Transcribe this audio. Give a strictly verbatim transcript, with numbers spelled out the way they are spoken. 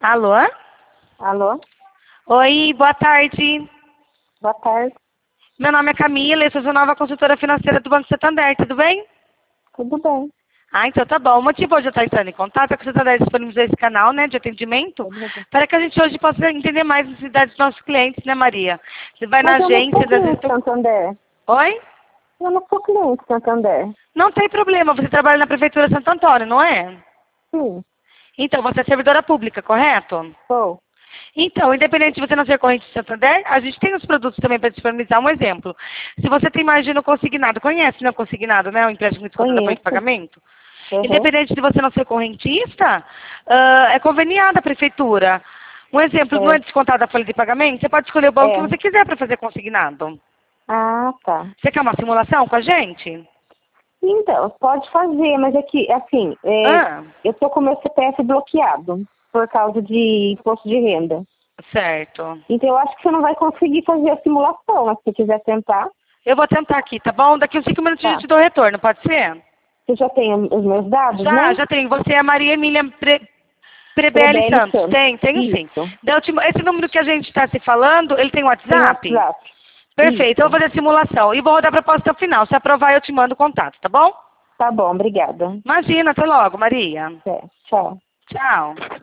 Alô? Alô? Oi, boa tarde. Boa tarde. Meu nome é Camila, eu sou a nova consultora financeira do Banco Santander, tudo bem? Tudo bem. Ah, então tá bom. O motivo hoje eu estar entrando em contato é que o Santander disponibilizou esse canal, né, de atendimento, Tudo bem. para que a gente hoje possa entender mais as necessidades dos nossos clientes, né, Maria? Você vai na Mas eu não sou agência, das vezes... cliente Santander. Oi? Eu não sou cliente Santander. Não tem problema, você trabalha na Prefeitura de Santo Antônio, não é? Sim, Então, você é servidora pública, correto? sou. Então, independente de você não ser corrente de Santander, a gente tem os produtos também para disponibilizar. Um exemplo, se você tem margem no consignado, conhece, né, o consignado, né, o empréstimo descontado apoio de Conheço. pagamento? Uhum. Independente de você não ser correntista, ah, é conveniada a prefeitura. Um exemplo, não é É. descontada a folha de pagamento, você pode escolher o banco que É. você quiser para fazer consignado. Ah, tá. Você quer uma simulação com a gente? Então, pode fazer, mas é que, assim, é, Ah, eu tô com meu C P F bloqueado por causa de imposto de renda. certo. Então, eu acho que você não vai conseguir fazer a simulação, mas se você quiser tentar, Eu vou tentar aqui, tá bom? Daqui uns cinco minutos a tá. gente dá o retorno, pode ser? Você já tem os meus dados, Já, né? já tem. Você é a Maria Emília Pre... Prebele Prebele Santos. Santos. Tem, tenho sim. Isso. Da última- Esse número que a gente está se falando, ele tem Tem WhatsApp? WhatsApp. Perfeito, eu Isso. vou fazer a simulação. E vou rodar a proposta final. Se aprovar, eu te mando o contato, tá bom? Tá bom, obrigada. Imagina, até logo, Maria. É, tchau. Tchau.